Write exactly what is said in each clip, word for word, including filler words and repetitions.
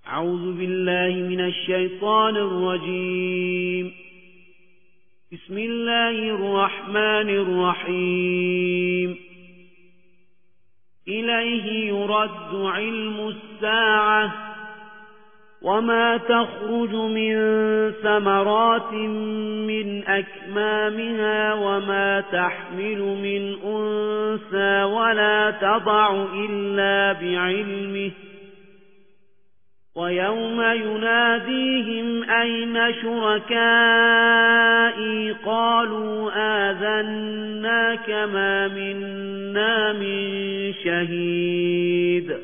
أعوذ بالله من الشيطان الرجيم. بسم الله الرحمن الرحيم. إليه يرد علم الساعة وما تخرج من ثمرات من أكمامها وما تحمل من أنثى ولا تضع إلا بعلمه، ويوم يناديهم أين شركائي قالوا آذناك ما منا من شهيد،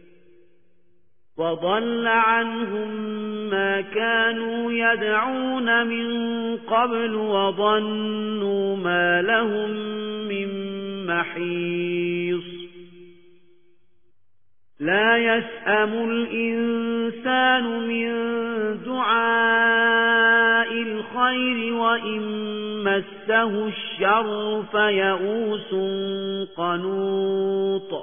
وضل عنهم ما كانوا يدعون من قبل وظنوا ما لهم من محيص. لا يسأم الإنسان من دعاء الخير وإن مسه الشر فيئوس قنوط.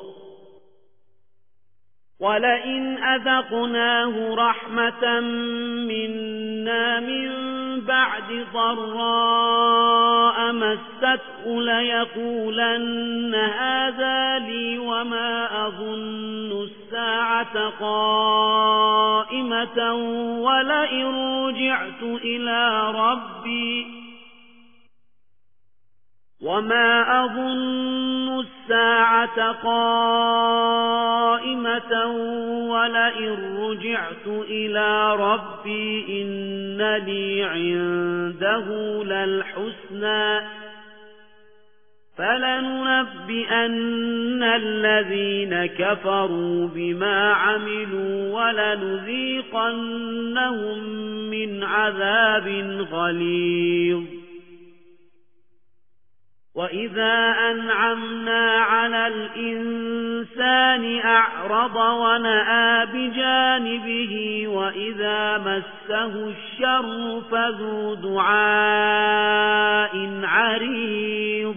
ولئن أذقناه رحمة منا من بعد ضراء مسته ليقولن هذا لي وما أظن الساعة قائمة ولئن رجعت إلى ربي وما أظن الساعة قائمة ولئن رجعت إلى ربي إن لي عنده للحسنى فلننبئن الذين كفروا بما عملوا ولنذيقنهم من عذاب غليظ. وإذا أنعمنا على الإنسان أعرض ونأى بجانبه وإذا مسه الشر فذو دعاء عريض.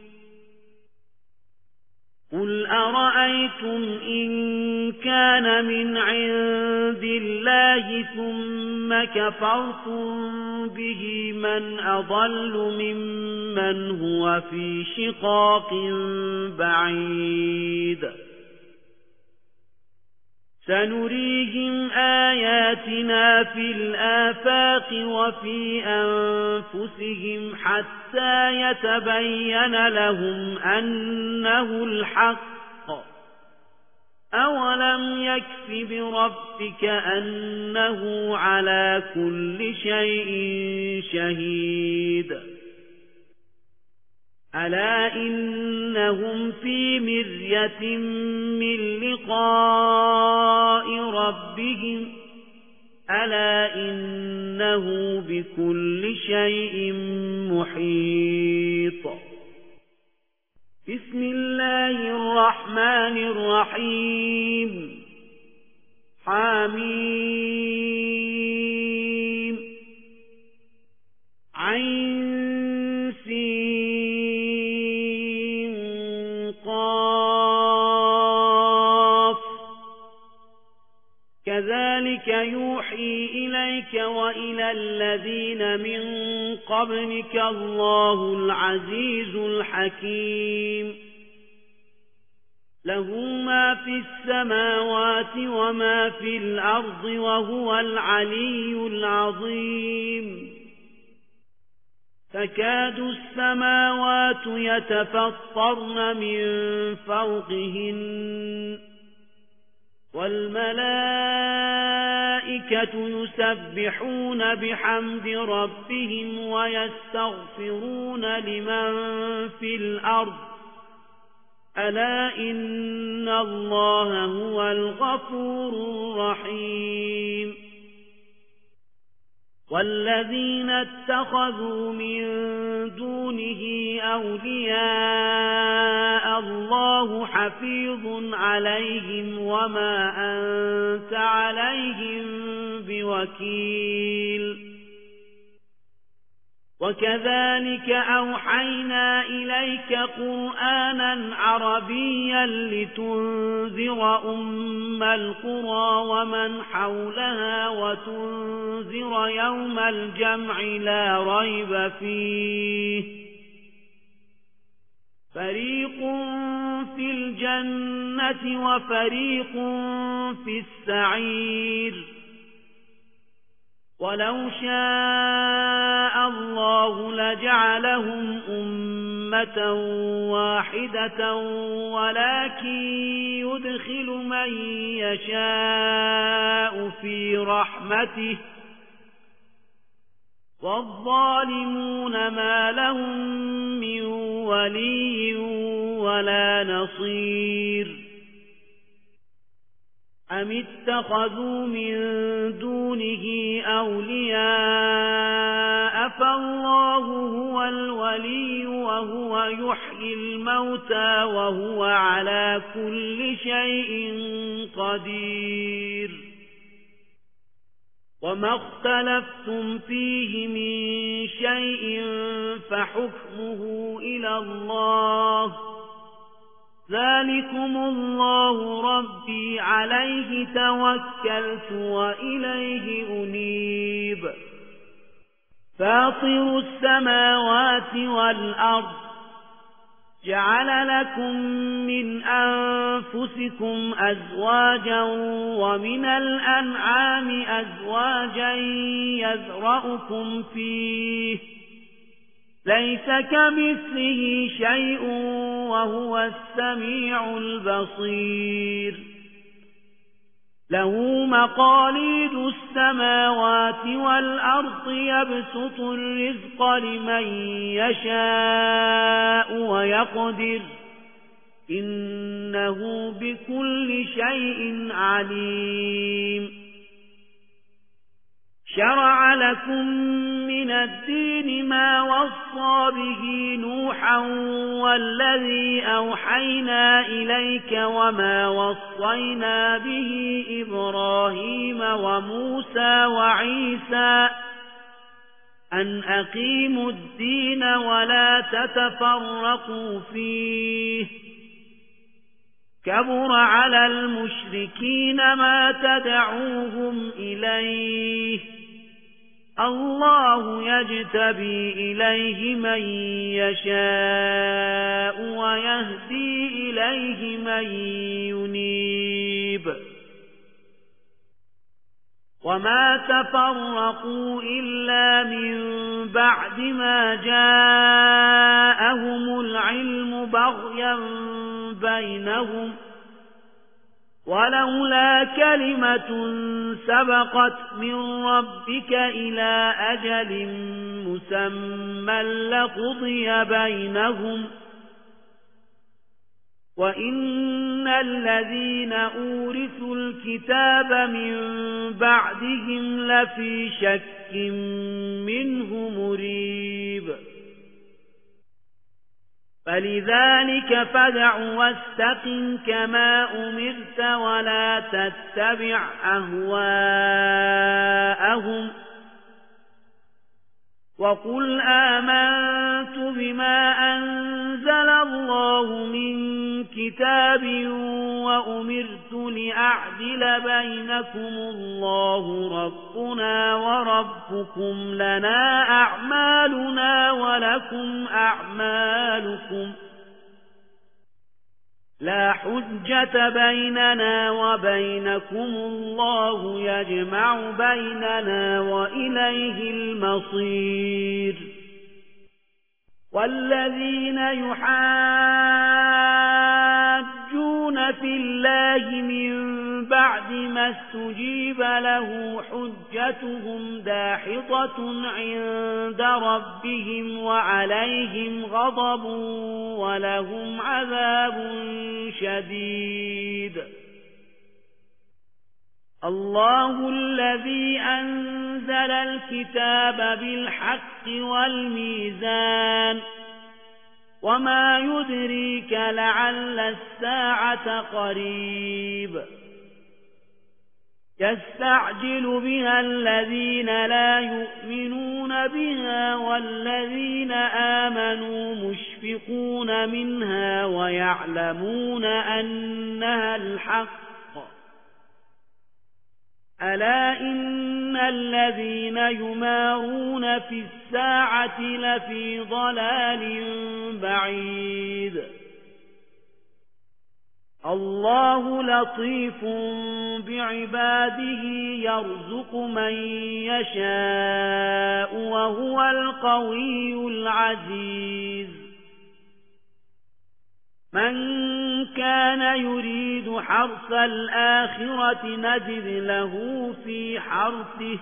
قل أرأيتم إن كان من عند الله ثم كفرتم به من أضل ممن هو في شقاق بعيد. سنريهم آياتنا في الآفاق وفي أنفسهم حتى يتبين لهم أنه الحق. أولم يكف بربك أنه على كل شيء شهيد. ألا إنهم في مرية من لقاء ربهم ألا إنه بكل شيء محيط. بسم الله الرحمن الرحيم. حميم عين سين قاف. كذلك يوحي إليك وإلى الذين من قبلك الله العزيز الحكيم. له ما في السماوات وما في الأرض وهو العلي العظيم. تكاد السماوات يتفطرن من فوقهن والملائكة يسبحون بحمد ربهم ويستغفرون لمن في الأرض ألا إن الله هو الغفور الرحيم. والذين اتخذوا من دونه أولياء الله حفيظ عليهم وما أنت عليهم بوكيل. وكذلك أوحينا إليك قرآنا عربيا لتنذر أم القرى ومن حولها وتنذر يوم الجمع لا ريب فيه فريق في الجنة وفريق في السعير ولو شاء الله لجعلهم أمة واحدة ولكن يدخل من يشاء في رحمته والظالمون ما لهم من ولي ولا نصير أم اتخذوا من دونه أولياء فالله هو الولي وهو يحيي الموتى وهو على كل شيء قدير وما اختلفتم فيه من شيء فحكمه إلى الله ذلكم الله ربي عليه توكلت وإليه أنيب فاطر السماوات والأرض جعل لكم من أنفسكم أزواجا ومن الأنعام أزواجا يذرأكم فيه ليس كمثله شيء وهو السميع البصير له مقاليد السماوات والأرض يبسط الرزق لمن يشاء ويقدر إنه بكل شيء عليم شرع لكم من الدين ما وصى به نوحا والذي أوحينا إليك وما وصينا به إبراهيم وموسى وعيسى أن أقيموا الدين ولا تتفرقوا فيه كبر على المشركين ما تدعوهم إليه الله يجتبي إليه من يشاء ويهدي إليه من ينيب وما تفرقوا إلا من بعد ما جاءهم العلم بغيا بينهم ولولا كلمة سبقت من ربك إلى أجل مسمى لقضي بينهم وإن الذين أورثوا الكتاب من بعدهم لفي شك منه مريب فلذلك فادع واستقم كما أمرت ولا تتبع أهواءهم وقل آمنت بما أنزل الله من كتاب وأمرت لأعدل بينكم الله ربنا وربكم لنا أعمالنا ولكم أعمالكم لا حجة بيننا وبينكم الله يجمع بيننا وإليه المصير والذين يحاجون في الله من بعد ما استجيب له حجتهم داحضة عند ربهم وعليهم غضب ولهم عذاب شديد الله الذي أنزل الكتاب بالحق والميزان وما يدريك لعل الساعة قريب يستعجل بها الذين لا يؤمنون بها والذين آمنوا مشفقون منها ويعلمون أنها الحق. ألا إن الذين يمارون في الساعة لفي ضلال بعيد. الله لطيف بعباده يرزق من يشاء وهو القوي العزيز. من كان يريد حرث الآخرة نجد له في حرثه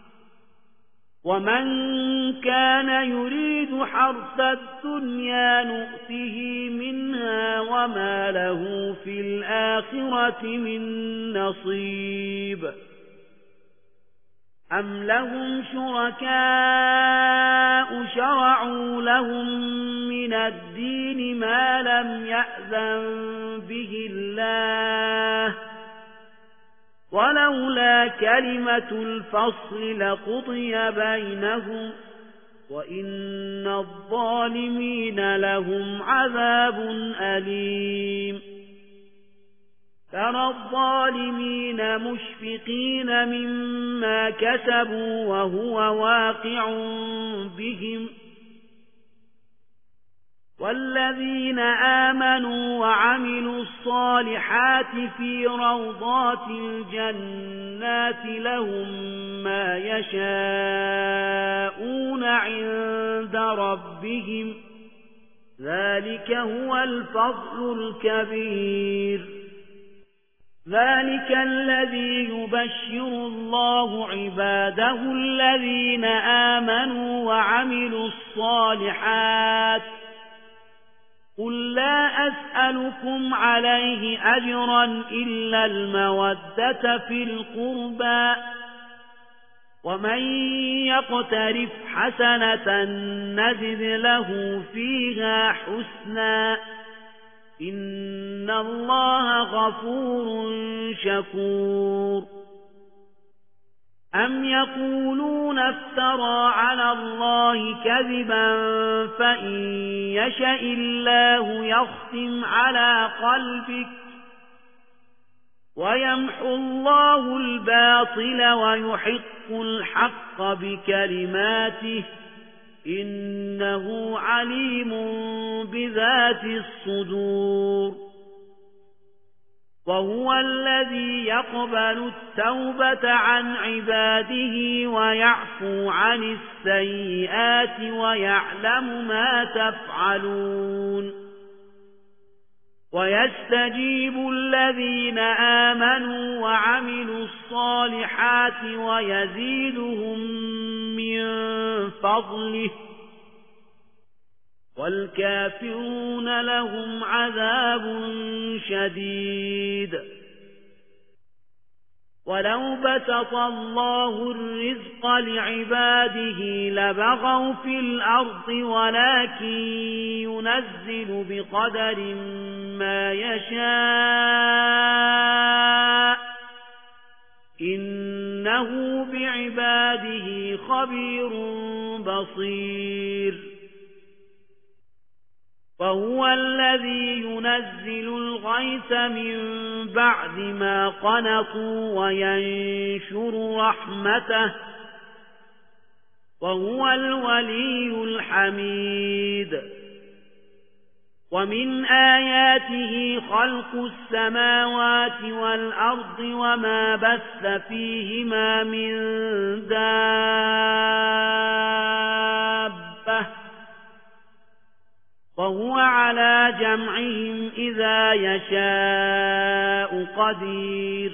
ومن كان يريد حرث الدنيا نؤته منها وما له في الآخرة من نصيب. أم لهم شركاء شرعوا لهم من الدين ما لم يأذن به الله ولولا كلمة الفصل لقضي بينهم وإن الظالمين لهم عذاب أليم. ترى الظالمين مشفقين مما كسبوا وهو واقع بهم والذين آمنوا وعملوا الصالحات في روضات الجنات لهم ما يشاءون عند ربهم ذلك هو الفضل الكبير. ذلك الذي يبشر الله عباده الذين آمنوا وعملوا الصالحات قل لا أسألكم عليه أجرا إلا المودة في القربى ومن يقترف حسنة نزد له فيها حسنا إن الله غفور شكور. أم يقولون افترى على الله كذبا فإن يشاء الله يختم على قلبك ويمحو الله الباطل ويحق الحق بكلماته إنه عليم بذات الصدور. وهو الذي يقبل التوبة عن عباده ويعفو عن السيئات ويعلم ما تفعلون. ويستجيب الذين آمنوا وعملوا الصالحات ويزيدهم من فضله والكافرون لهم عذاب شديد. ولو بسط الله الرزق لعباده لبغوا في الأرض ولكن ينزل بقدر ما يشاء إنه بعباده خبير بصير. وهو الذي ينزل الغيث من بعد ما قنطوا وينشر رحمته وهو الولي الحميد. ومن آياته خلق السماوات والأرض وما بث فيهما من دابة وهو على جمعهم إذا يشاء قدير.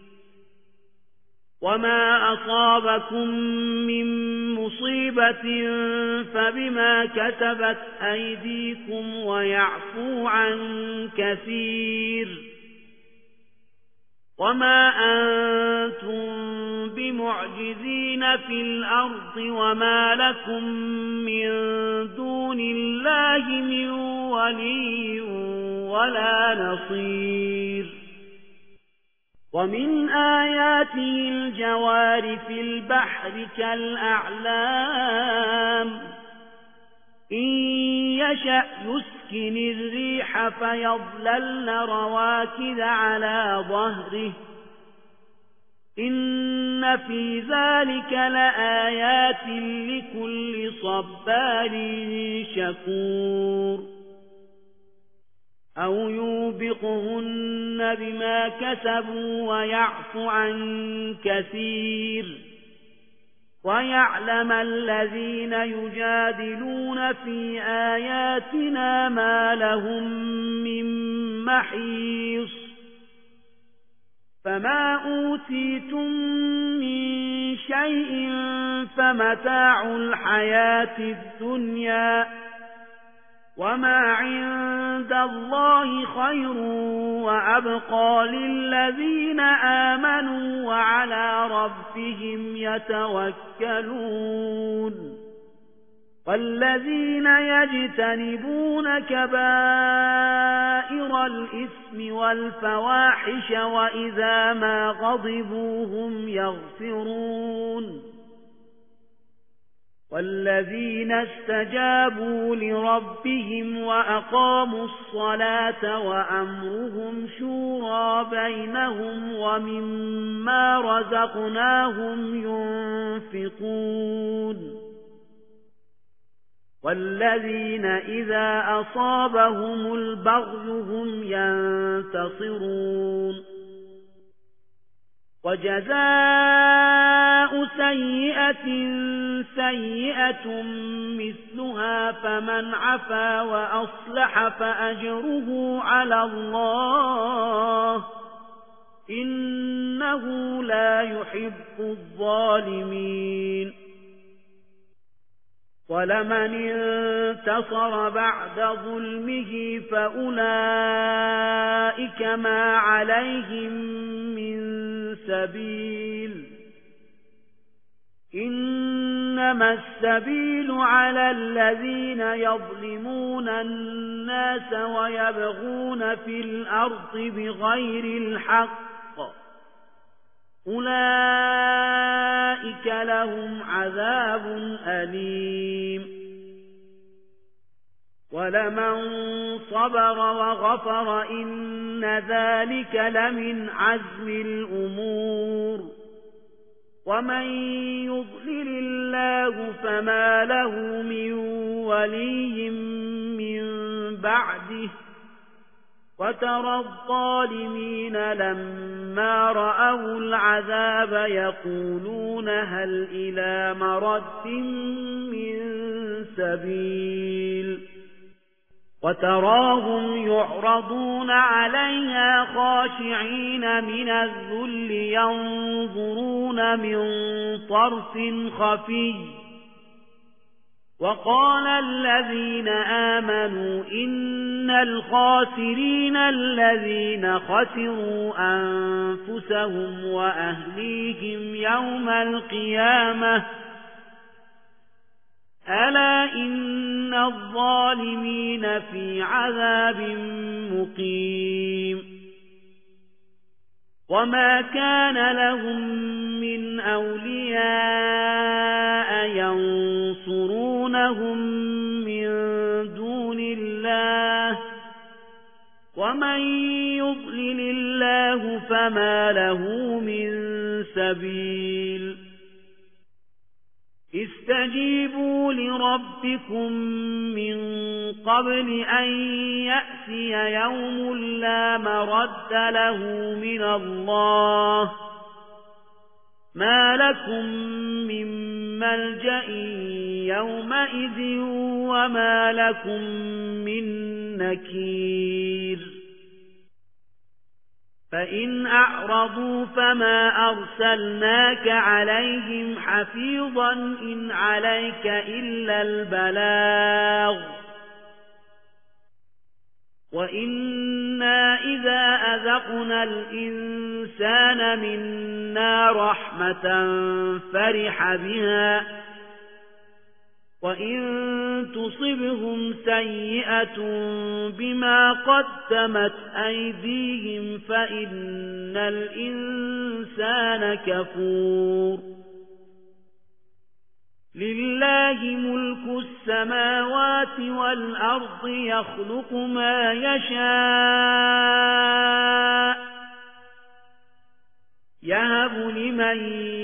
وما أصابكم من مصيبة فبما كسبت أيديكم ويعفو عن كثير. وما أنتم بمعجزين في الأرض وما لكم من دون الله من ولي ولا نصير. ومن آياته الجوار في البحر كالأعلام إن يشأ يسكن الريح فيظللن رواكد على ظهره إن في ذلك لآيات لكل صبار شكور أو يوبقهن بما كسبوا ويعفو عن كثير ويعلم الذين يجادلون في آياتنا ما لهم من محيص فما أوتيتم من شيء فمتاع الحياة الدنيا وما عند الله خير وأبقى للذين آمنوا وعلى ربهم يتوكلون والذين يجتنبون كبائر الإثم والفواحش وإذا ما غضبوا هم يغفرون والذين استجابوا لربهم وأقاموا الصلاة وأمرهم شورى بينهم ومما رزقناهم ينفقون والذين إذا أصابهم البغي هم ينتصرون وجزاء سيئة سيئة مثلها فمن عفا وأصلح فأجره على الله إنه لا يحب الظالمين ولمن انتصر بعد ظلمه فأولئك ما عليهم من سبيل إنما السبيل على الذين يظلمون الناس ويبغون في الأرض بغير الحق أولئك لهم عذاب أليم ولمن صبر وغفر إن ذلك لمن عزم الأمور ومن يضلل الله فما له من ولي من بعده وترى الظالمين لما رأوا العذاب يقولون هل إلى مرد من سبيل وتراهم يعرضون عليها خاشعين من الذل ينظرون من طرف خفي وقال الذين آمنوا إن الخاسرين الذين خسروا أنفسهم وأهليهم يوم القيامة ألا إن الظالمين في عذاب مقيم وما كان لهم من أولياء ينصرونهم من دون الله ومن يضلل الله فما له من سبيل استجيبوا لربكم من قبل أن يأتي يوم لا مرد له من الله ما لكم من ملجأ يومئذ وما لكم من نكير فإن أعرضوا فما أرسلناك عليهم حفيظا إن عليك إلا البلاغ وإنا إذا أذقنا الإنسان منا رحمة فرح بها وإن تصبهم سيئة بما قدمت أيديهم فإن الإنسان كفور لله ملك السماوات والأرض يخلق ما يشاء يهب لمن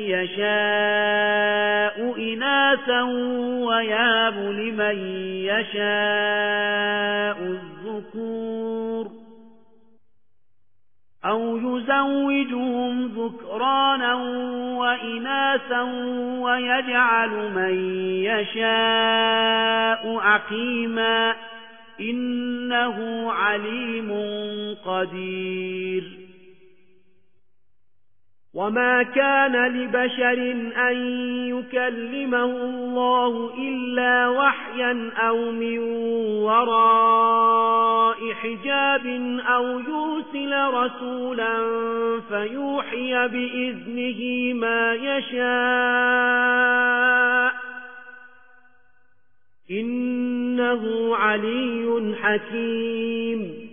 يشاء إناثا ويهب لمن يشاء الذكور أو يزوجهم ذكرانا وإناثا ويجعل من يشاء عقيما إنه عليم قدير وما كان لبشر أن يكلمه الله إلا وحيا أو من وراء حجاب أو يرسل رسولا فيوحي بإذنه ما يشاء إنه علي حكيم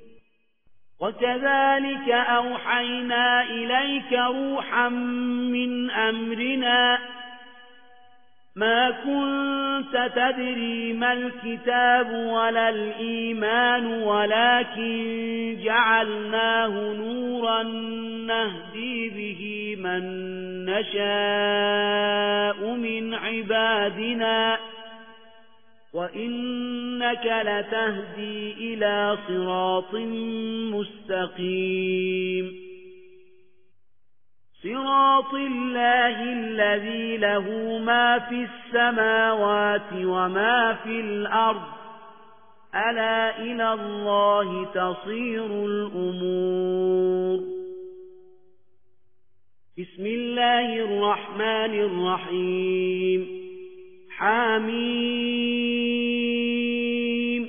وكذلك أوحينا إليك روحا من أمرنا ما كنت تدري ما الكتاب ولا الإيمان ولكن جعلناه نورا نهدي به من نشاء من عبادنا وإنك لتهدي إلى صراط مستقيم صراط الله الذي له ما في السماوات وما في الأرض ألا إلى الله تصير الأمور بسم الله الرحمن الرحيم حميم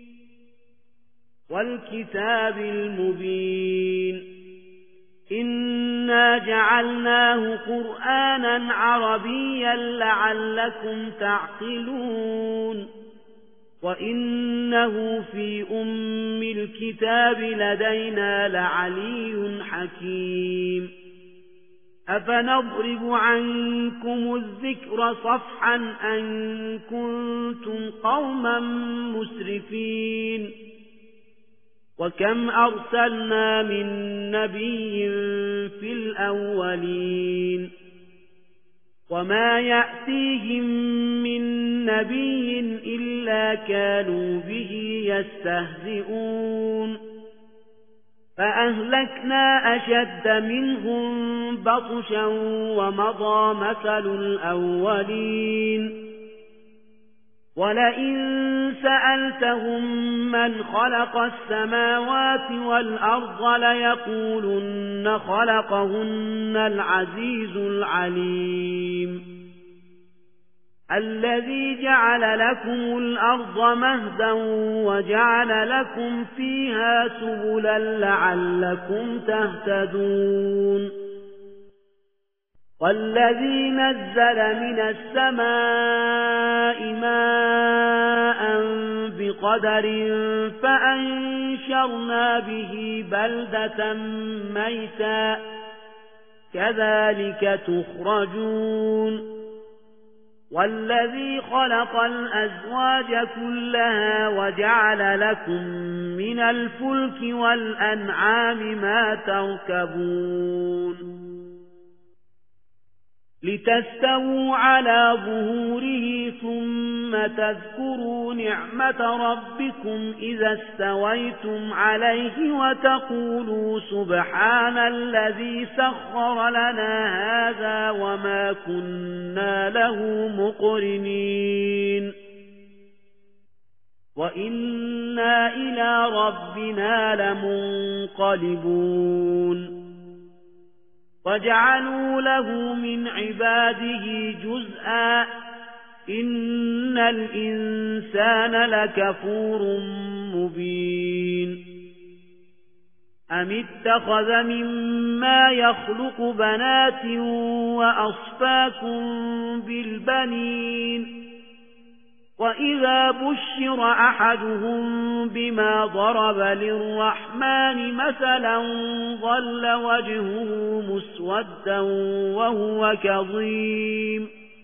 والكتاب المبين إنا جعلناه قرآنا عربيا لعلكم تعقلون وإنه في أم الكتاب لدينا لعلي حكيم أفنضرب عنكم الذكر صفحا أن كنتم قوما مسرفين وكم أرسلنا من نبي في الأولين وما يأتيهم من نبي إلا كانوا به يستهزئون فأهلكنا أشد منهم بطشا ومضى مثل الأولين ولئن سألتهم من خلق السماوات والأرض ليقولن خلقهن العزيز العليم الذي جعل لكم الأرض مهدا وجعل لكم فيها سبلا لعلكم تهتدون والذي نزل من السماء ماء بقدر فأنشرنا به بلدة ميتا كذلك تخرجون والذي خلق الأزواج كلها وجعل لكم من الفلك والأنعام ما تركبون لتستووا على ظهوره ثم تذكروا نعمة ربكم إذا استويتم عليه وتقولوا سبحان الذي سخر لنا هذا وما كنا له مقرنين وإنا إلى ربنا لمنقلبون وجعلوا له من عباده جزءا إن الإنسان لكفور مبين أم اتخذ مما يخلق بنات وأصفاكم بالبنين وإذا بشر أحدهم بما ضرب للرحمن مثلا ظل وجهه مسودا وهو كظيم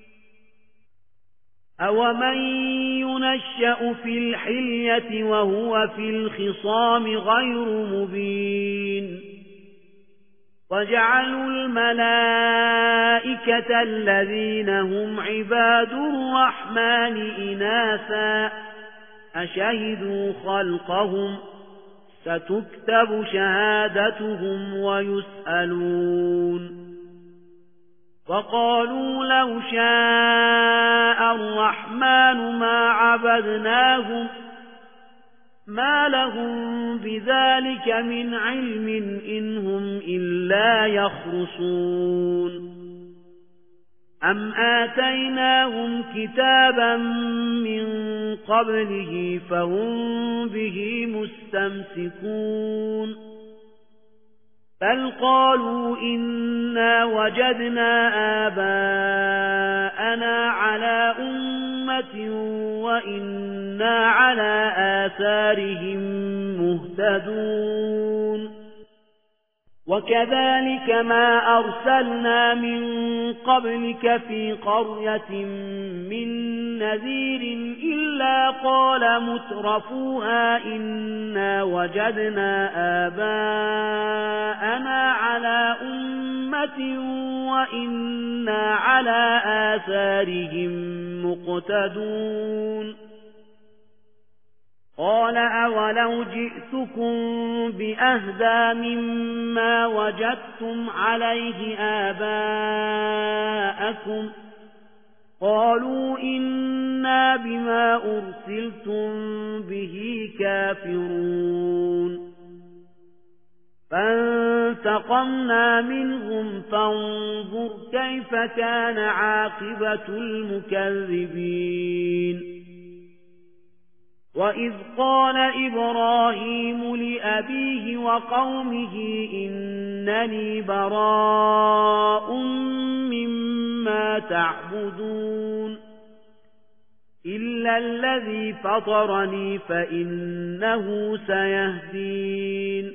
أومن ينشأ في الحلية وهو في الخصام غير مبين وجعلوا الملائكة الذين هم عباد الرحمن إناثا أشهدوا خلقهم ستكتب شهادتهم ويسألون وقالوا لو شاء الرحمن ما عبدناهم ما لهم بذلك من علم إنهم إلا يخرصون أم آتيناهم كتابا من قبله فهم به مستمسكون بل قالوا إنا وجدنا آباءنا على أمة وإنا على آثارهم مهتدون وكذلك ما أرسلنا من قبلك في قرية من نذير إلا قال مترفوها إنا وجدنا آباءنا على أمة وإنا على آثارهم مقتدون قال أولو جئتكم بأهدى مما وجدتم عليه آباءكم قالوا إنا بما أرسلتم به كافرون فانتقمنا منهم فانظر كيف كان عاقبة المكذبين وإذ قال إبراهيم لأبيه وقومه إنني براء مما تعبدون إلا الذي فطرني فإنه سيهدين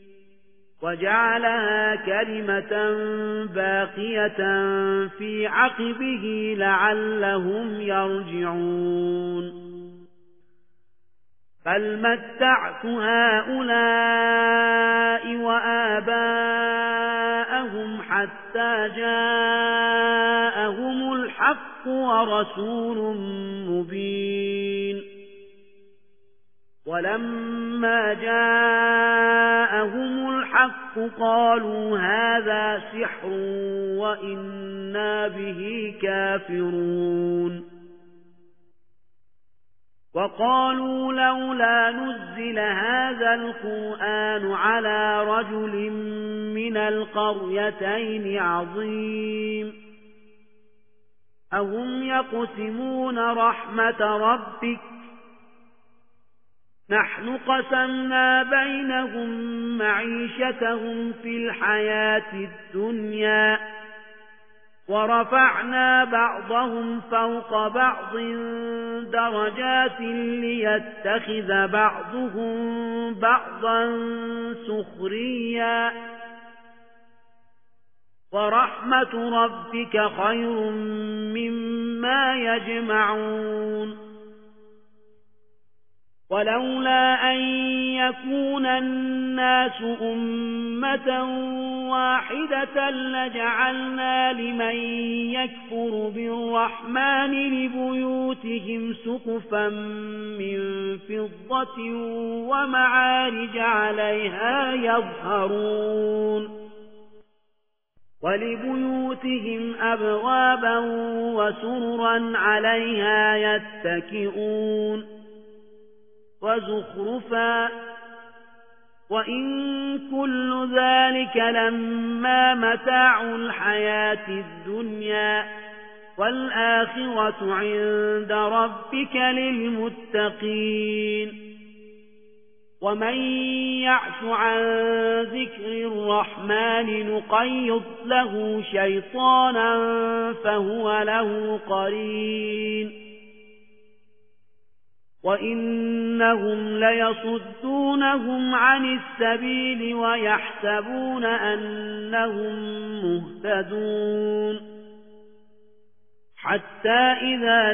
وجعلها كلمة باقية في عقبه لعلهم يرجعون بل متعت هؤلاء وآباءهم حتى جاءهم الحق ورسول مبين ولما جاءهم الحق قالوا هذا سحر وإنا به كافرون وقالوا لولا نزل هذا القرآن على رجل من القريتين عظيم أهم يقسمون رحمة ربك نحن قسمنا بينهم معيشتهم في الحياة الدنيا ورفعنا بعضهم فوق بعض درجات ليتخذ بعضهم بعضا سخريا ورحمة ربك خير مما يجمعون ولولا أن يكون الناس أمة واحدة لجعلنا لمن يكفر بالرحمن لبيوتهم سقفا من فضة ومعارج عليها يظهرون ولبيوتهم أبوابا وسررا عليها يتكئون وزخرفا وإن كل ذلك لما متاع الحياة الدنيا والآخرة عند ربك للمتقين ومن يعش عن ذكر الرحمن نقيض له شيطانا فهو له قرين وإنهم ليصدونهم عن السبيل ويحسبون أنهم مهتدون حتى إذا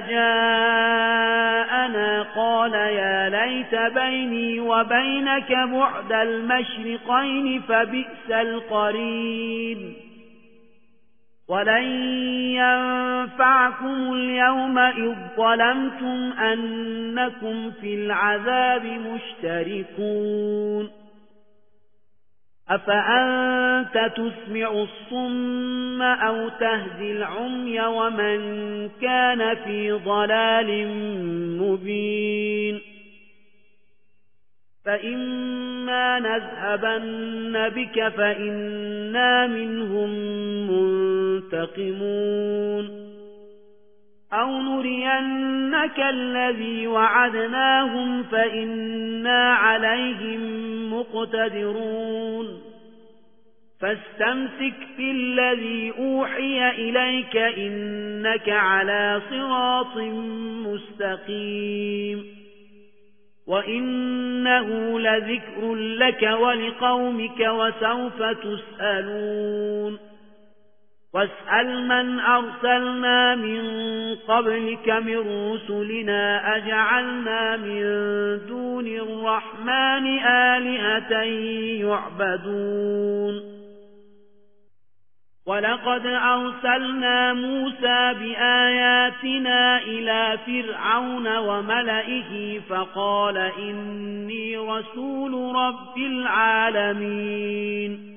جاءنا قال يا ليت بيني وبينك بعد المشرقين فبئس القرين ولن ينفعكم اليوم إذ ظلمتم أنكم في العذاب مشتركون أفأنت تسمع الصم أو تهدي العمي ومن كان في ضلال مبين فإما نذهبن بك فإنا منهم منتقمون أو نرينك الذي وعدناهم فإنا عليهم مقتدرون فاستمسك بالذي أوحي إليك إنك على صراط مستقيم وإنه لذكر لك ولقومك وسوف تسألون واسأل من أرسلنا من قبلك من رسلنا أجعلنا من دون الرحمن آلهة يعبدون ولقد أرسلنا موسى بآياتنا إلى فرعون وملئه فقال إني رسول رب العالمين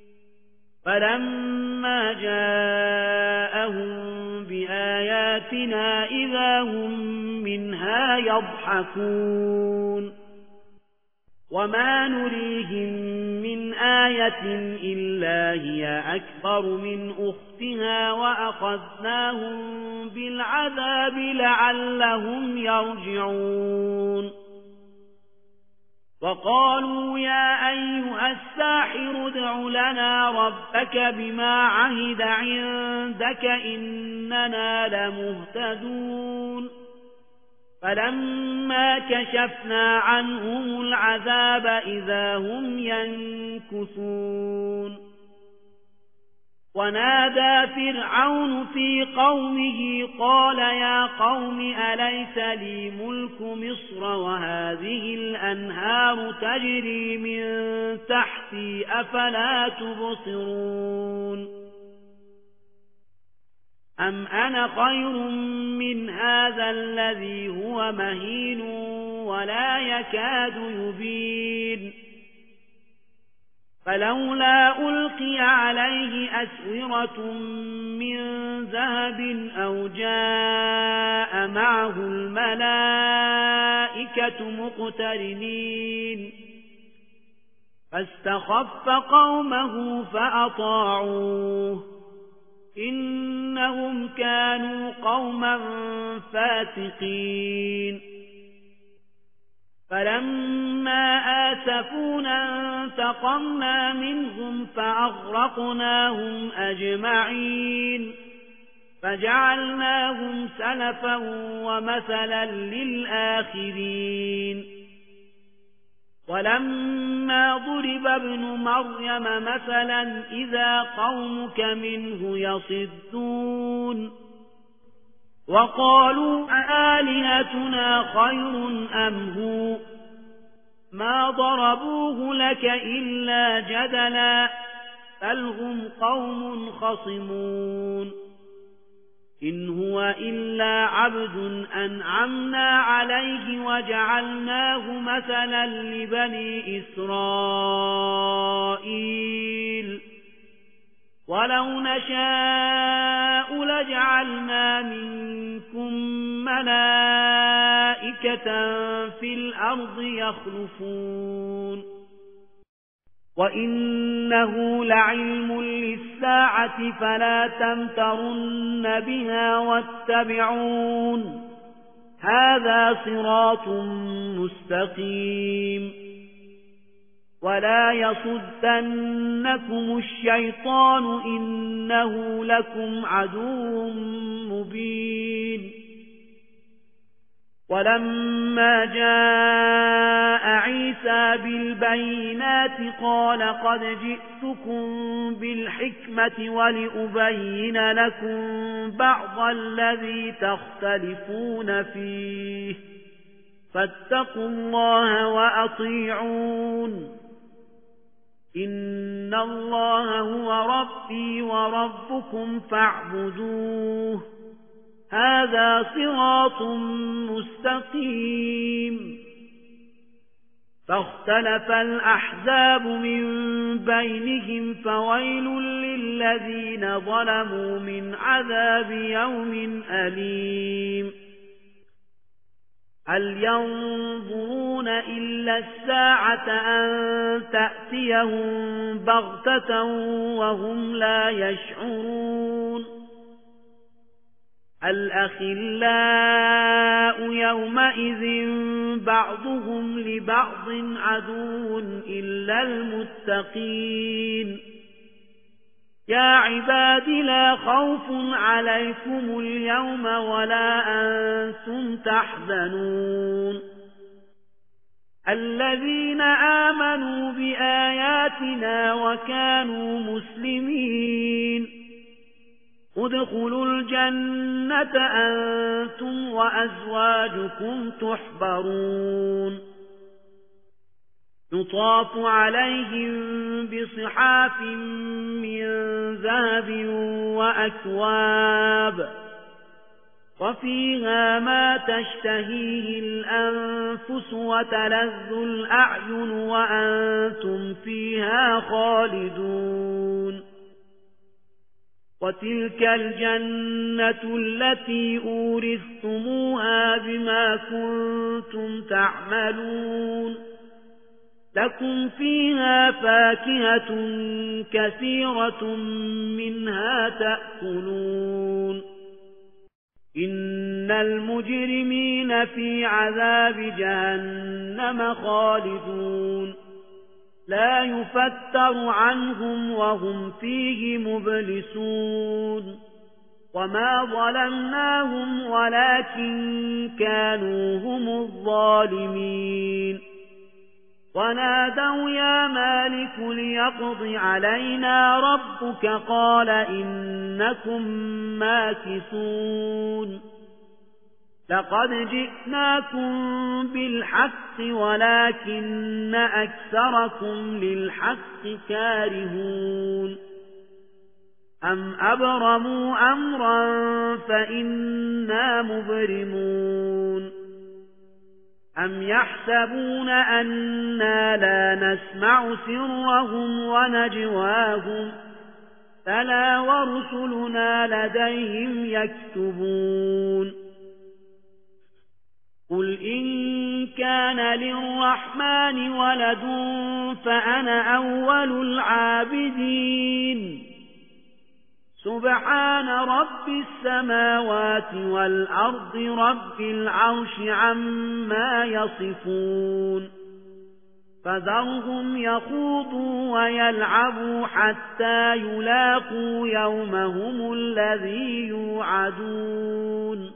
فلما جاءهم بآياتنا إذا هم منها يضحكون وما نريهم من آية إلا هي أكبر من أختها وأخذناهم بالعذاب لعلهم يرجعون وقالوا يا أيها الساحر ادع لنا ربك بما عهد عندك إننا لمهتدون فلما كشفنا عنهم العذاب إذا هم ينكثون ونادى فرعون في قومه قال يا قوم أليس لي ملك مصر وهذه الأنهار تجري من تحتي أفلا تبصرون أم أنا خير من هذا الذي هو مهين ولا يكاد يبين فلولا ألقي عليه أسورة من ذهب أو جاء معه الملائكة مقترنين فاستخف قومه فأطاعوه إنهم كانوا قوما فاسقين فلما آسفونا انتقمنا منهم فأغرقناهم أجمعين فجعلناهم سلفا ومثلا للآخرين ولما ضرب ابن مريم مثلا إذا قومك منه يصدون وقالوا آلهتنا خير أم هو ما ضربوه لك إلا جدلا بل هم قوم خصمون إن هو إلا عبد أنعمنا عليه وجعلناه مثلا لبني إسرائيل ولو نشاء لجعلنا منكم ملائكة في الأرض يخلفون وإنه لعلم للساعة فلا تمترن بها واتبعون هذا صراط مستقيم ولا يصدنكم الشيطان إنه لكم عدو مبين ولما جاء عيسى بالبينات قال قد جئتكم بالحكمة ولأبين لكم بعض الذي تختلفون فيه فاتقوا الله وأطيعون إن الله هو ربي وربكم فاعبدوه هذا صراط مستقيم فاختلف الأحزاب من بينهم فويل للذين ظلموا من عذاب يوم أليم هل ينظرون إلا الساعة أن تأتيهم بغتة وهم لا يشعرون الأخلاء يومئذ بعضهم لبعض عدو إلا المتقين يا عباد لا خوف عليكم اليوم ولا أنتم تحزنون الذين آمنوا بآياتنا وكانوا مسلمين ادخلوا الجنة أنتم وأزواجكم تحبرون يطاف عليهم بصحاف من ذهب وأكواب وفيها ما تشتهيه الأنفس وتلذ الأعين وأنتم فيها خالدون وتلك الجنة التي أورثتموها بما كنتم تعملون لكم فيها فاكهة كثيرة منها تأكلون إن المجرمين في عذاب جهنم خالدون لا يفتر عنهم وهم فيه مبلسون وما ظلمناهم ولكن كانوا هم الظالمين ونادوا يا مالك ليقض علينا ربك قال إنكم ماكثون لقد جئناكم بالحق ولكن أكثركم للحق كارهون أم أبرموا أمرا فإنا مبرمون أم يحسبون أنا لا نسمع سرهم ونجواهم فلا ورسلنا لديهم يكتبون قل إن كان للرحمن ولد فأنا أول العابدين سبحان رب السماوات والأرض رب العرش عما يصفون فذرهم يخوضوا ويلعبوا حتى يلاقوا يومهم الذي يوعدون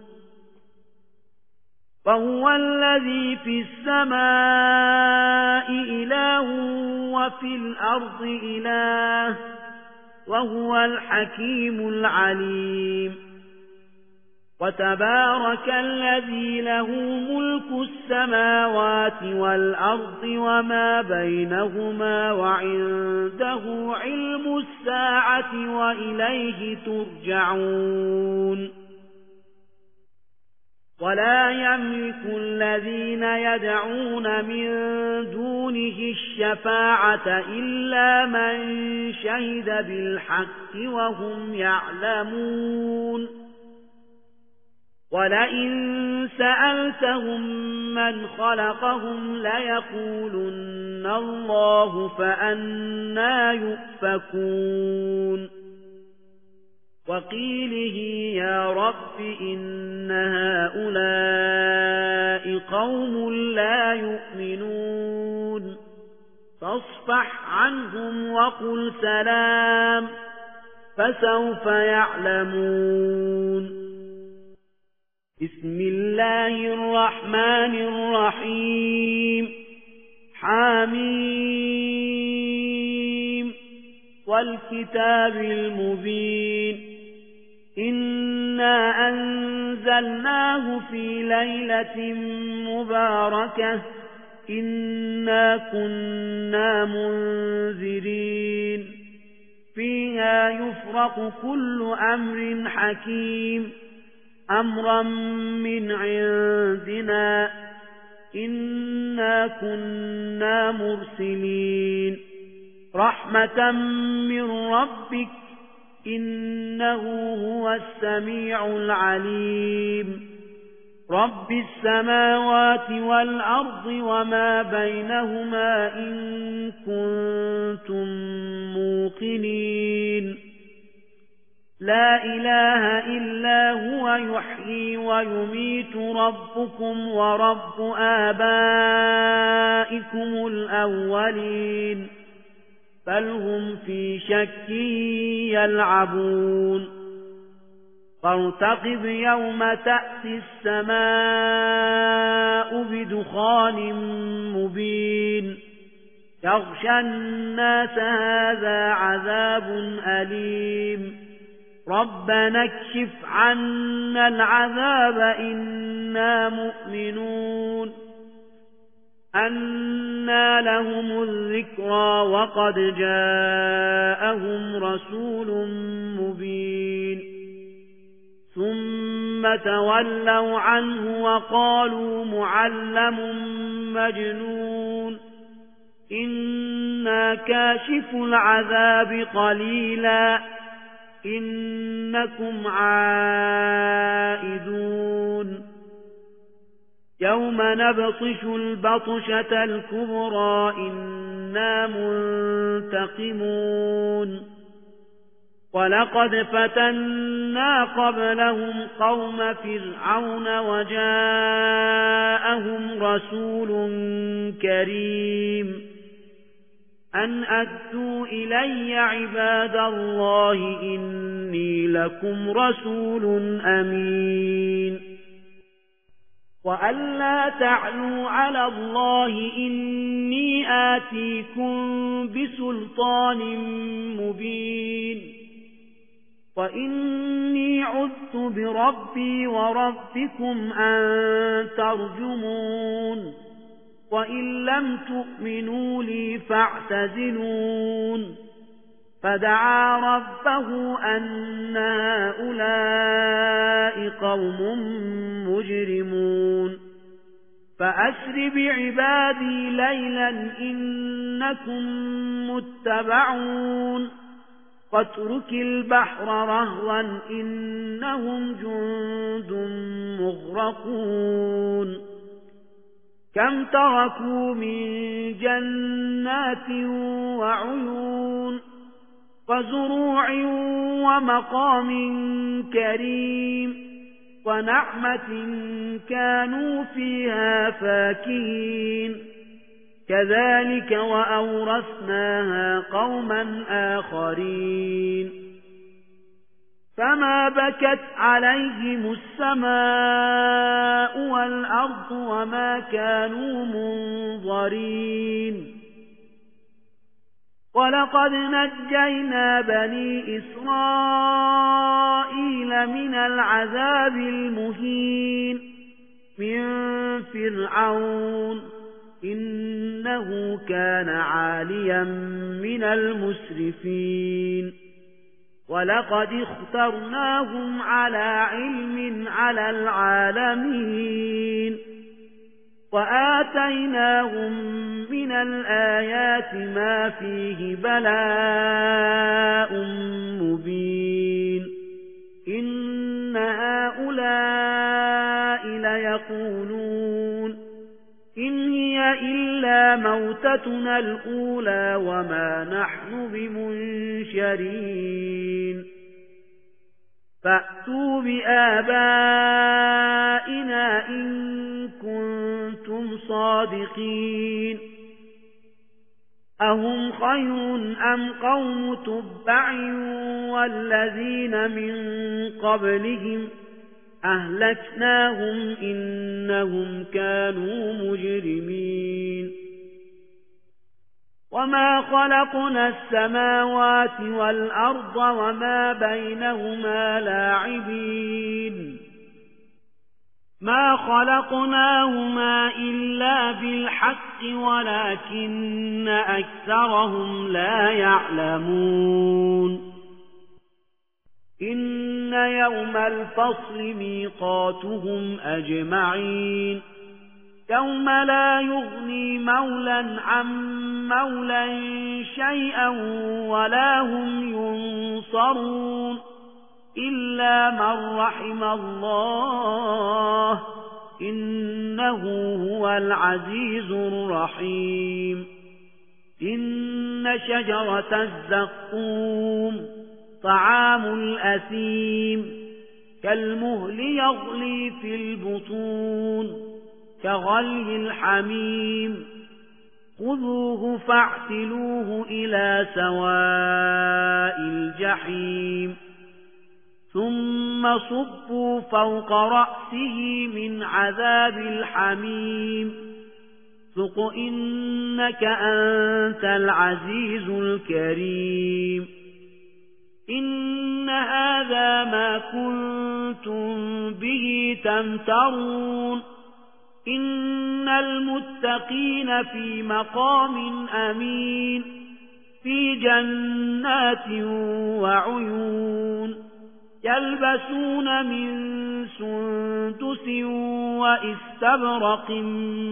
وهو الذي في السماء إله وفي الأرض إله وهو الحكيم العليم وتبارك الذي له ملك السماوات والأرض وما بينهما وعنده علم الساعة وإليه ترجعون ولا يملك الذين يدعون من دونه الشفاعة إلا من شهد بالحق وهم يعلمون ولئن سألتهم من خلقهم ليقولن الله فأنى يؤفكون وقيله يا رب إن هؤلاء قوم لا يؤمنون فاصفح عنهم وقل سلام فسوف يعلمون بسم الله الرحمن الرحيم حميم والكتاب المبين إنا أنزلناه في ليلة مباركة إنا كنا منذرين فيها يفرق كل أمر حكيم أمرا من عندنا إنا كنا مرسلين رحمة من ربك إنه هو السميع العليم رب السماوات والأرض وما بينهما إن كنتم موقنين لا إله إلا هو يحيي ويميت ربكم ورب آبائكم الأولين بل هم في شك يلعبون فارتقب يوم تأتي السماء بدخان مبين يغشى الناس هذا عذاب أليم ربنا اكشف عنا العذاب إنا مؤمنون أنى لهم الذكرى وقد جاءهم رسول مبين ثم تولوا عنه وقالوا معلم مجنون إنا كاشف العذاب قليلا إنكم عائدون يوم نبطش البطشة الكبرى إنا منتقمون ولقد فتنا قبلهم قوم فرعون وجاءهم رسول كريم أن أدوا إلي عباد الله إني لكم رسول أمين وأن لا تعلوا على الله إني آتيكم بسلطان مبين وإني عذت بربي وربكم أن ترجمون وإن لم تؤمنوا لي فاعتزلون فدعا ربه أن هؤلاء قوم مجرمون فأسر بعبادي ليلا إنكم متبعون واترك البحر رهوا إنهم جند مغرقون كم تركوا من جنات وعيون وزروع ومقام كريم ونعمة كانوا فيها فاكهين كذلك وأورثناها قوما آخرين فما بكت عليهم السماء والأرض وما كانوا منظرين ولقد نجينا بني إسرائيل من العذاب المهين من فرعون إنه كان عاليا من المسرفين ولقد اخترناهم على علم على العالمين وآتيناهم من الآيات ما فيه بلاء مبين إن هؤلاء ليقولون إن هي إلا موتتنا الأولى وما نحن بمنشرين فأتوا بآبائنا إن كنتم صادقين أهم خير أم قوم تبع والذين من قبلهم أهلكناهم إنهم كانوا مجرمين وما خلقنا السماوات والأرض وما بينهما لاعبين ما خلقناهما إلا بالحق ولكن أكثرهم لا يعلمون إن يوم الفصل ميقاتهم أجمعين يوم لا يغني مولا عن مولا شيئا ولا هم ينصرون إلا من رحم الله إنه هو العزيز الرحيم إن شجرة الزقوم طعام الأثيم كالمهل يغلي في البطون كغلي الحميم خذوه فاعتلوه إلى سواء الجحيم ثم صبوا فوق رأسه من عذاب الحميم ذق إنك أنت العزيز الكريم إن هذا ما كنتم به تمترون إن المتقين في مقام أمين في جنات وعيون يلبسون من سندس وإستبرق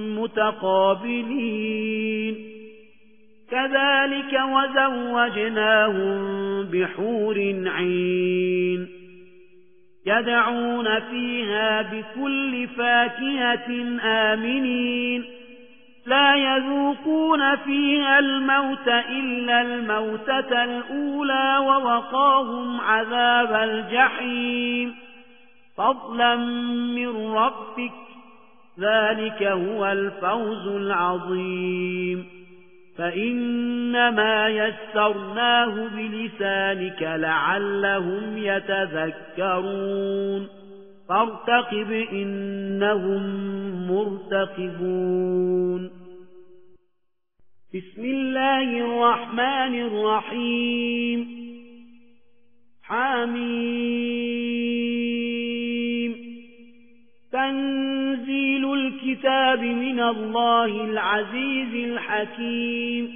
متقابلين كذلك وزوجناهم بحور عين يدعون فيها بكل فاكهة آمنين لا يذوقون فيها الموت إلا الموتة الأولى ووقاهم عذاب الجحيم فضلا من ربك ذلك هو الفوز العظيم فإنما يسرناه بلسانك لعلهم يتذكرون فارتقب إنهم مرتقبون بسم الله الرحمن الرحيم حميم تنزيل الكتاب من الله العزيز الحكيم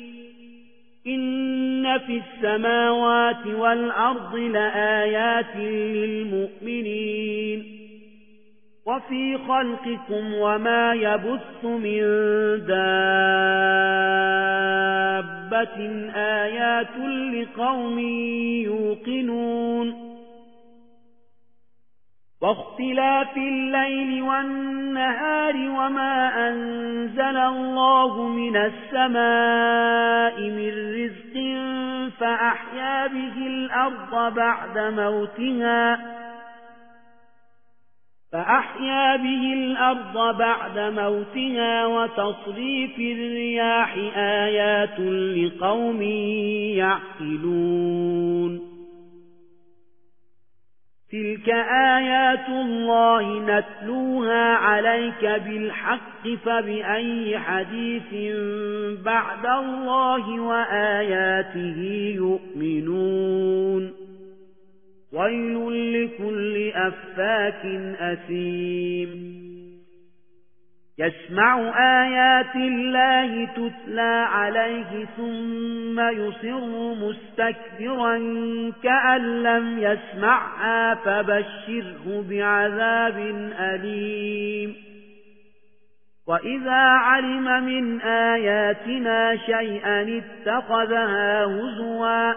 إن في السماوات والأرض لآيات للمؤمنين وفي خلقكم وما يبث من دابة آيات لقوم يوقنون واختلاف الليل والنهار وما أنزل الله من السماء من رزق فأحيا به الأرض بعد موتها فأحيا به الأرض بعد موتها وتصريف الرياح آيات لقوم يعقلون تلك آيات الله نتلوها عليك بالحق فبأي حديث بعد الله وآياته يؤمنون ويل لكل أفاك أثيم يسمع آيات الله تتلى عليه ثم يصر مستكبرا كأن لم يسمعها فبشره بعذاب أليم وإذا علم من آياتنا شيئا اتخذها هزوا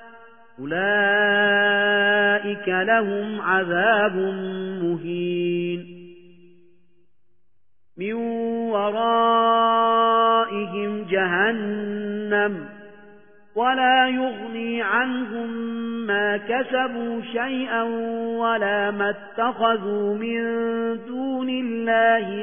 أولئك لهم عذاب مهين من ورائهم جهنم ولا يغني عنهم ما كسبوا شيئا ولا ما اتخذوا من دون الله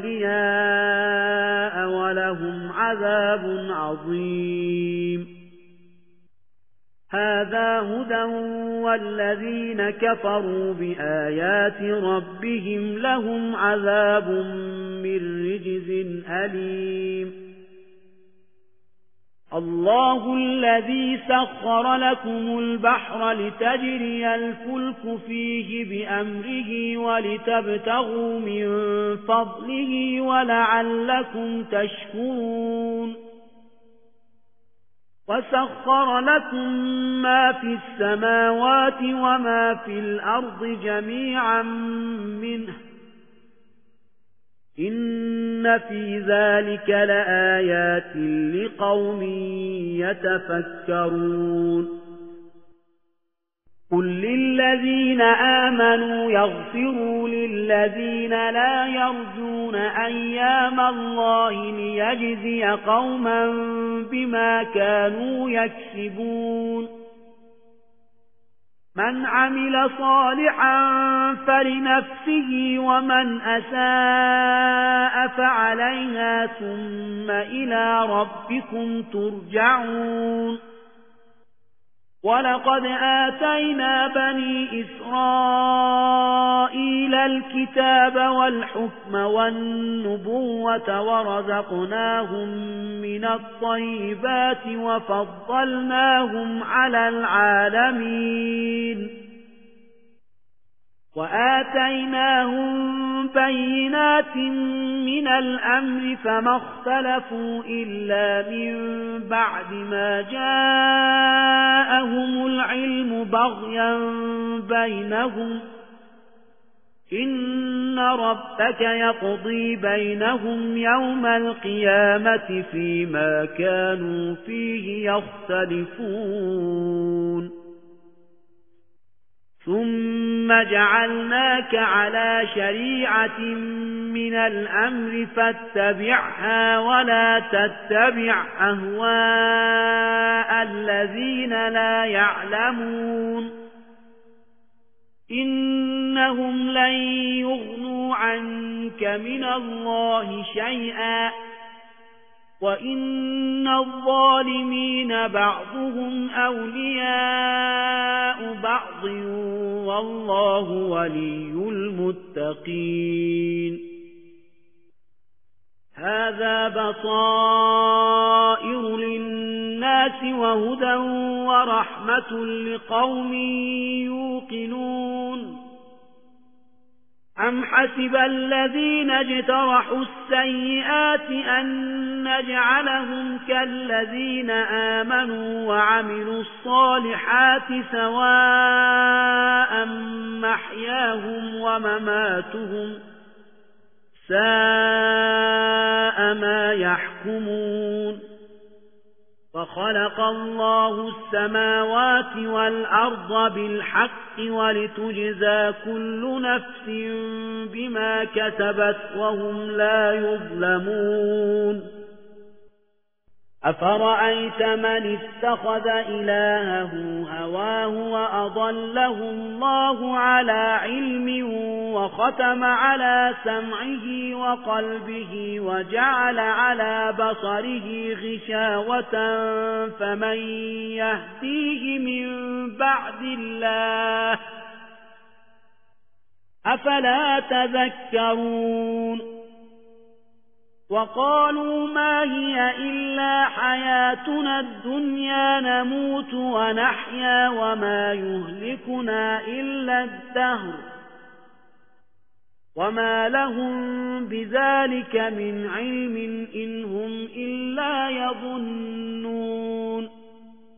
أولياء ولهم عذاب عظيم هذا هدى والذين كفروا بآيات ربهم لهم عذاب من رجز أليم الله الذي سخر لكم البحر لتجري الفلك فيه بأمره ولتبتغوا من فضله ولعلكم تشكرون وسخر لكم ما في السماوات وما في الأرض جميعا منه إن في ذلك لآيات لقوم يتفكرون قل للذين آمنوا يغفروا للذين لا يرجون أيام الله ليجزي قوما بما كانوا يكسبون من عمل صالحا فلنفسه ومن أساء فعليها ثم إلى ربكم ترجعون ولقد آتينا بني إسرائيل الكتاب والحكم والنبوة ورزقناهم من الطيبات وفضلناهم على العالمين وآتيناهم بينات من الأمر فما اختلفوا إلا من بعد ما جاءهم العلم بغيا بينهم إن ربك يقضي بينهم يوم القيامة فيما كانوا فيه يختلفون ثم جعلناك على شريعة من الأمر فاتبعها ولا تتبع أهواء الذين لا يعلمون إنهم لن يغنوا عنك من الله شيئا وإن الظالمين بعضهم أولياء بعض والله ولي المتقين هذا بصائر للناس وهدى ورحمة لقوم يوقنون أم حسب الذين اجترحوا السيئات أن نجعلهم كالذين آمنوا وعملوا الصالحات سواء محياهم ومماتهم ساء ما يحكمون وخلق الله السماوات والأرض بالحق ولتجزى كل نفس بما كسبت وهم لا يظلمون أفرأيت من اتخذ إلهه هواه وأضله الله على علم وختم على سمعه وقلبه وجعل على بصره غشاوة فمن يهديه من بعد الله أفلا تذكرون وقالوا ما هي إلا حياتنا الدنيا نموت ونحيا وما يهلكنا إلا الدهر وما لهم بذلك من علم إن هم إلا يظنون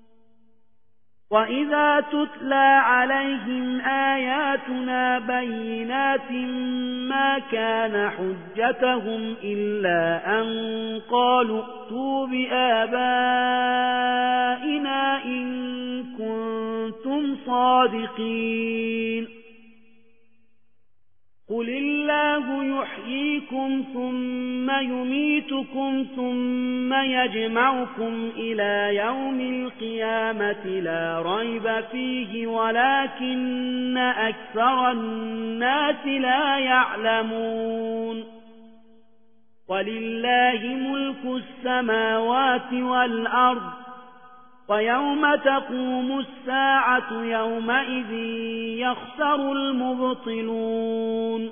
وإذا تتلى عليهم آياتنا بينات ما كان حجتهم إلا أن قالوا ائتوا بآبائنا إن كنتم صادقين قل الله يحييكم ثم يميتكم ثم يجمعكم إلى يوم القيامة لا ريب فيه ولكن أكثر الناس لا يعلمون ولله ملك السماوات والأرض ويوم تقوم الساعة يومئذ يخسر المبطلون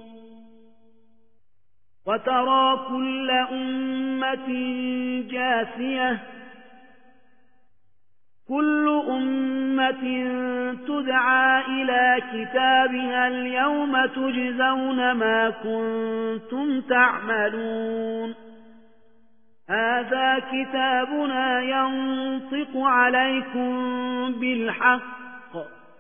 وترى كل أمة جاثية كل أمة تدعى إلى كتابها اليوم تجزون ما كنتم تعملون هذا كتابنا ينطق عليكم بالحق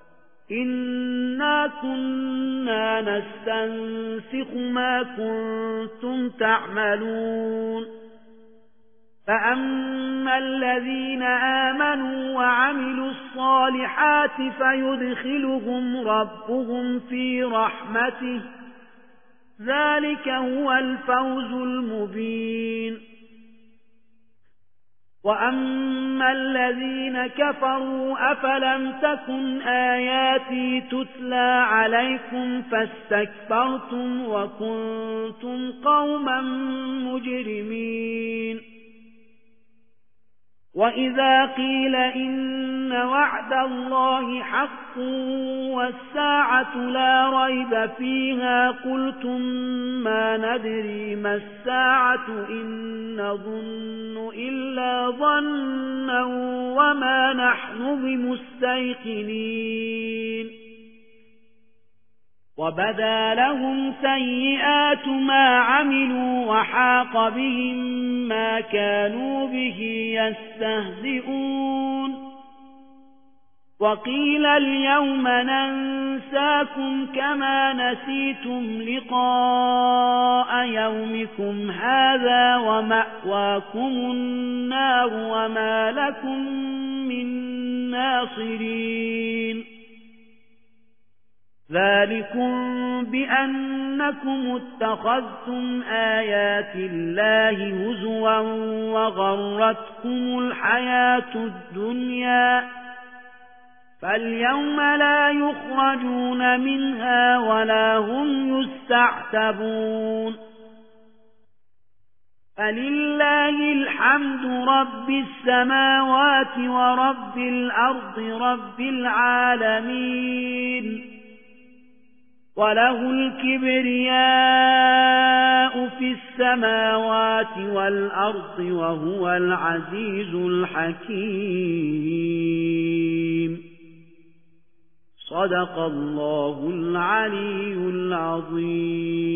إنا كنا نستنسخ ما كنتم تعملون فأما الذين آمنوا وعملوا الصالحات فيدخلهم ربهم في رحمته ذلك هو الفوز المبين وأما الذين كفروا أفلم تكن آياتي تتلى عليكم فاستكبرتم وكنتم قوما مجرمين وإذا قيل إن وعد الله حق والساعة لا ريب فيها قلتم ما ندري ما الساعة إن نظن إلا ظنا وما نحن بمستيقنين وبدا لهم سيئات ما عملوا وحاق بهم ما كانوا به يستهزئون وقيل اليوم ننساكم كما نسيتم لقاء يومكم هذا ومأواكم النار وما لكم من ناصرين ذلكم بأنكم اتخذتم آيات الله هزوا وغرتكم الحياة الدنيا فاليوم لا يخرجون منها ولا هم يستعتبون فلله الحمد رب السماوات ورب الأرض رب العالمين وله الكبرياء في السماوات والأرض وهو العزيز الحكيم صدق الله العلي العظيم.